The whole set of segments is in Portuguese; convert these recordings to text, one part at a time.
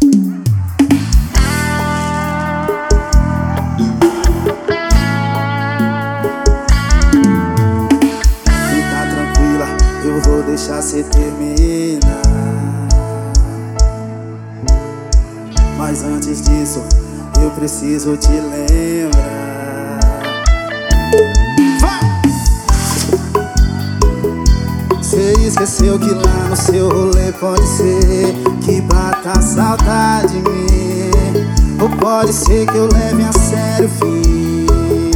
Fica tranquila, eu vou deixar cê terminar. Mas antes disso, eu preciso te lembrar. Vai! Cê esqueceu que lá no seu rolê pode ser que bata saudade de mim, ou pode ser que eu leve a sério, fim.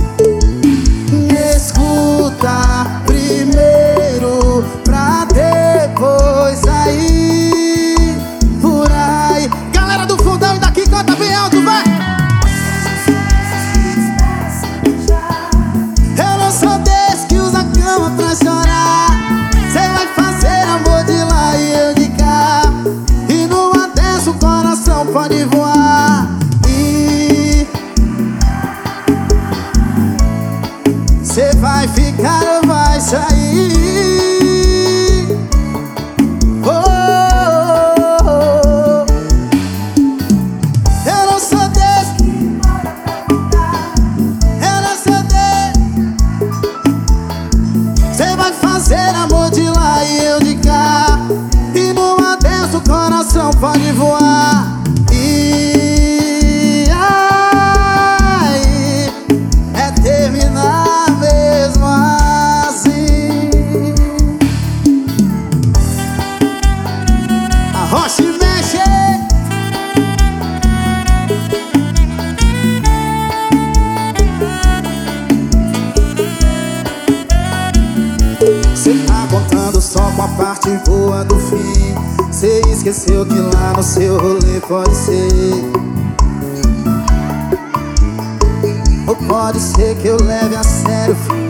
Escuta primeiro pra depois sair por aí. Galera do fundão e daqui canta bem alto, vai! Eu não sou desse que usa a cama pra chorar. Cê vai fazer amor de lá e eu de cá, e numa dessa o coração pode voar. E cê vai ficar ou vai sair? Oh, oh, oh. Eu não sou desse, eu não sou desse. Cê vai fazer amor de lá e eu de cá, e numa dessa o coração pode voar. E aí é terminar mesmo assim. Arrocha e mexe. Cê tá contando só com a parte boa do fim. Cê esqueceu que lá no seu rolê pode ser, ou pode ser que eu leve a sério, fim.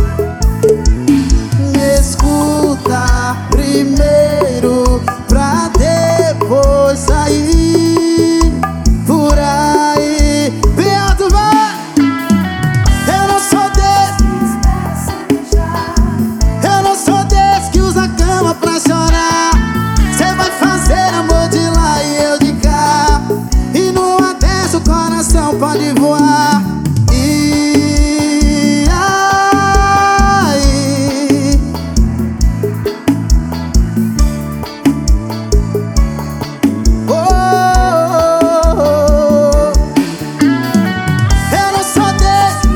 Escuta primeiro pra depois sair por aí. Beato, vai! Eu não sou desse, eu não sou desse que usa a cama pra chorar. Cê vai fazer amor de lá e eu de cá, e numa dessa o coração pode voar. E aí oh, oh, oh. Eu não sou desse,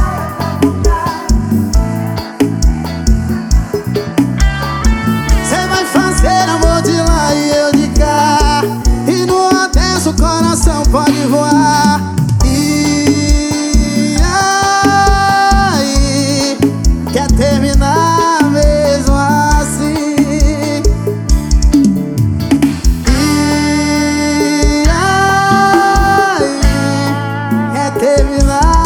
cê vai fazer amor de lá e eu de cá, e numa dessa o coração pode voar. E aí quer terminar mesmo assim? E aí quer terminar